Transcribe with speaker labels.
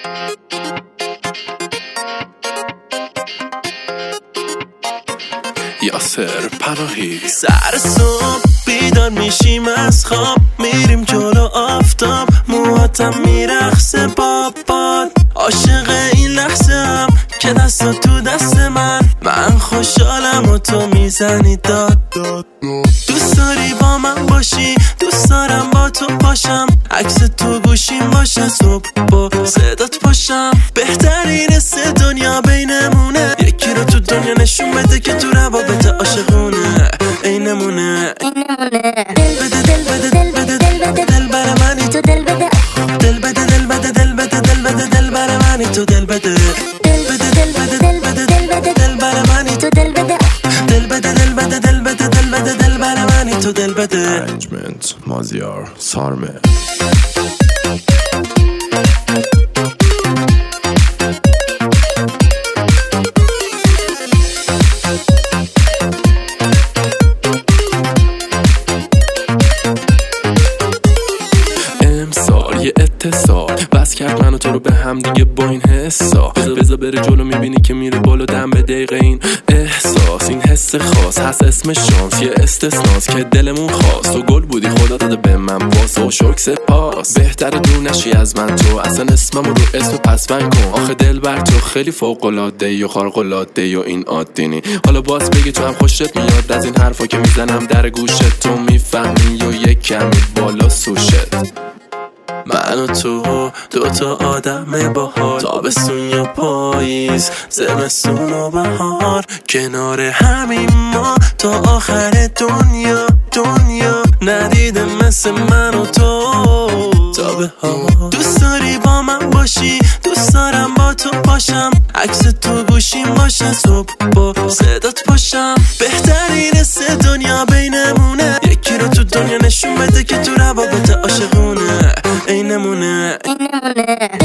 Speaker 1: یاسر پناهی. سر صبح بیدار میشیم از خواب، میریم جلو آفتاب، موهاتم میرخصه باد. عاشق این لحظه هم که دستا تو دست من خوشحالم و تو میزنی داد. دوست داری با من باشی، دوست دارم با تو باشم، عکس تو گوشیم باشه، صبح با صدات باشم. بهترین سه دنیا بینمونه، یکی رو تو دنیا نشون بده که تو روابط عاشقونه اینمونه. دل بده دل بده دل بده دل بده دل بر منی تو، دل بده دل بده دل بده دل بده دل بده دل بر منی تو، دل بده دل بده دل بده دل بده دل بده دل بر منی تو، دل بده دل بده دل بده دل بده دل بده دل بر منی تو، دل بده. ارنجمنت مازیار سارمه. یه اتصال بس کرد من و تو رو به هم دیگه با این حسا. بذار بره جلو میبینی که میره بالا دم به دقیقه این احساس، این حس خاص هست اسم شانس، یه استثناست که دلمون خواست. تو گل بودی خدا داده به من باز و شکر سپاس. بهتره دور نشی از من تو، اصلا اسممو رو اسم پسفن کن. آخه دل بر تو خیلی فوق‌العاده و خارق‌العاده و این عادی. حالا باز بگی تو هم خوشت میاد از این حرفا که میزنم در گوشت، تو میفهمی و یک کمی بالا سوشت. من و تو دوتا آدم باحال، تابستون یا پاییز، زمستون و بهار، کنار همین ما تا آخر دنیا. ندیده مثل من و تو تا به ها. دوست داری با من باشی، دوست دارم با تو باشم، عکس تو گوشیم باشه، صبح با صدات باشم. بهترین سه دنیا بینمونه، یکی رو تو دنیا نشون بده که تو روابط عاشقونه اینمونه.